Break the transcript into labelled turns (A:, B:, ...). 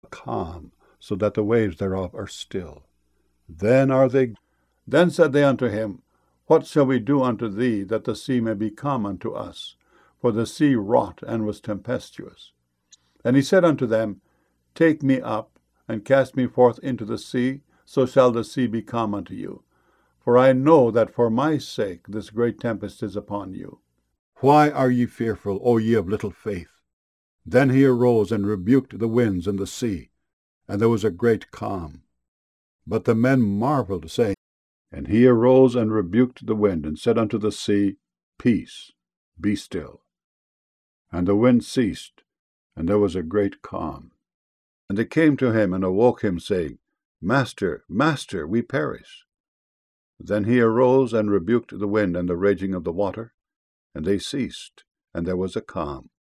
A: calm, so that the waves thereof are still. Then said they unto him, What shall we do unto thee, that the sea may be calm unto us? For the sea wrought and was tempestuous. And he said unto them, Take me up, and cast me forth into the sea, so shall the sea be calm unto you. For I know that for my sake this great tempest is upon you. Why are ye fearful, O ye of little faith? Then he arose and rebuked the winds and the sea, and there was a great calm. But the men marveled, saying, And he arose and rebuked the wind, and said unto the sea, Peace, be still. And the wind ceased, and there was a great calm. And they came to him and awoke him, saying, Master, Master, we perish. Then he arose and rebuked the wind and the raging of the water, and they ceased, and there was a calm.